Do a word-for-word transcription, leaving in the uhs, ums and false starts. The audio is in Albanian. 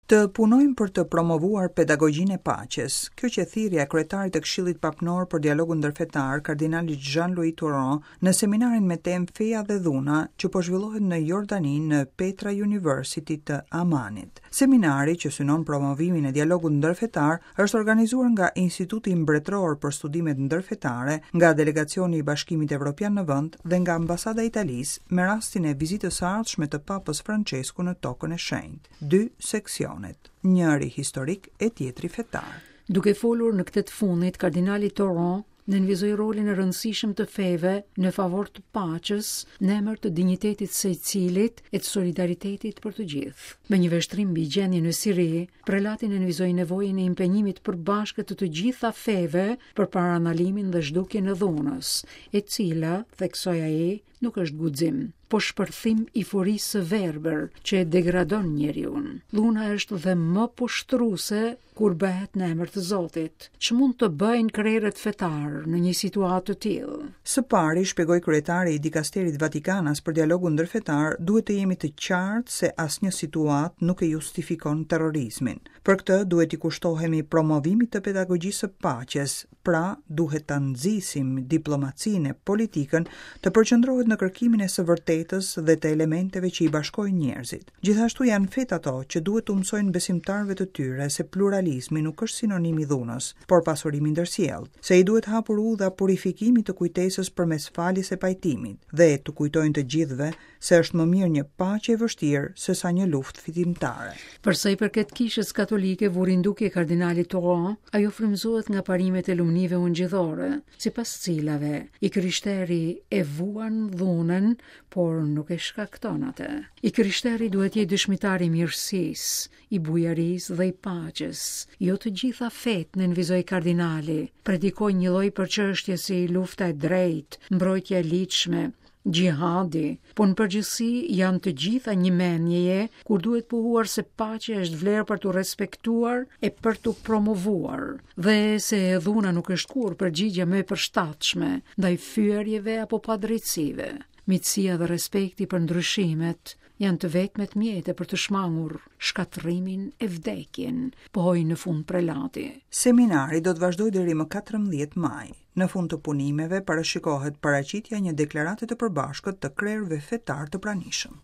Të punojmë për të promovuar pedagogjinë e paqes. Kjo që thirrja e kryetarit të Këshillit Papnor për dialogun ndërfetar, kardinali Jean-Louis Touron, në seminarin me temë Feja dhe Dhuna, që po zhvillohet në Jordani në Petra University të Amanit. Seminari, që synon promovimin e dialogut ndërfetar, është organizuar nga Instituti Mbretëror për Studimet Ndërfetare, nga Delegacioni i Bashkimit Evropian në vend dhe nga Ambasada e Italisë, me rastin e vizitës së ardhshme të Papës Francesku në Tokën e Shenjtë. Dy seksion, njëri historik e tjetri fetar. Duke folur në këtë të fundit, kardinali Touron nënvizoi rolin e rëndësishëm të feve në favor të paqes, në emër të dinjitetit secilit e të solidaritetit për të gjithë. Me një veshtrim mbi gjendjen në Siri, prelati nënvizoi nevojën e impenjimit përbashkët të të gjitha feve për paranalimin dhe zhdukjen e dhunës, e cila, theksoi ai, nuk është guxim, po shpërthim i furisë së verbër që e degradon njeriun. Dhuna është dhe më pushtruese kur bëhet në emër të Zotit. Ç'mund të bëjnë krerët fetar në një situatë të tillë? Së pari, shpjegoi kryetari i Dikasterit Vatikanas për dialogun ndërfetar, duhet të jemi të qartë se asnjë situatë nuk e justifikon terrorizmin. Për këtë duhet i kushtohemi promovimit të pedagogjisë së paqes, pra duhet ta nxisim diplomacinë e politikën të përqendrohet në kërkimin e së vërtetës dhe të elementeve që i bashkojnë njerëzit. Gjithashtu janë fet ato që duhet të mësojnë besimtarëve të tyre se pluralizmi nuk është sinonim i dhunës, por pasurimi ndërsjellë, se i duhet hapur udha purifikimit të kujtesës përmes faljes e pajtimit dhe të kujtojnë të gjithëve se është më mirë një paqe e vështirë se sa një luftë fitimtare. Për sa i përket kishës katolike, vurindukje kardinalit Touron, ajo frymëzohet nga parimet e lumnive ungjillore, sipas cilave i kryshteri e vuan dhunën, por nuk e shkakton atë. I kryshteri duhet jetë dëshmitar i mirësisë, i bujarisë dhe i paqes. Jo të gjitha fetë, nënvizoi kardinali, predikojnë një lloj përçështje si lufta e drejtë, mbrojtja e ligjshme, gjihadi, po në përgjithësi janë të gjitha një mendjeje kur duhet pohuar se paqja është vlerë për të respektuar e për të promovuar, dhe se dhuna nuk është kur përgjigje më e përshtatshme ndaj fyerjeve apo padrejtësive. Miqësia dhe respekti për ndryshimet janë të vetmet mjete për të shmangur shkatrimin e vdekjen, pohoi në fund prelati. Seminari do të vazhdojë deri më katërmbëdhjetë maj. Në fund të punimeve parashikohet paraqitja një deklarate të përbashkët të krerëve fetar të pranishëm.